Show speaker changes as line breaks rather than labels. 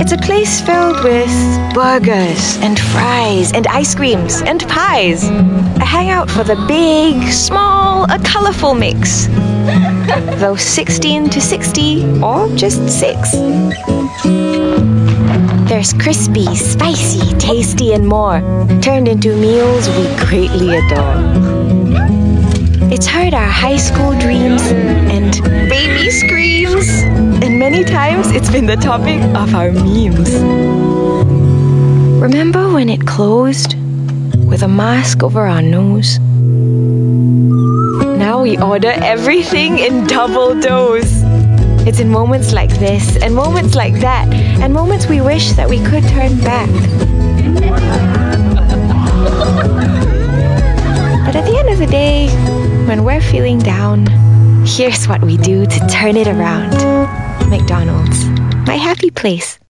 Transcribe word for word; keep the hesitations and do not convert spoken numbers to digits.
It's a place filled with burgers and fries and ice creams and pies. A hangout for the big, small, a colourful mix. Though sixteen to sixty or just six. There's crispy, spicy, tasty and more, turned into meals we greatly adore. It's heard our high school dreams and baby screams, and many times it's been the topic of our memes. Remember when it closed with a mask over our nose? Now we order everything in double dose. It's in moments like this, and moments like that, and moments we wish that we could turn back. But at the end of the day, when we're feeling down, here's what we do to turn it around. McDonald's, my happy place.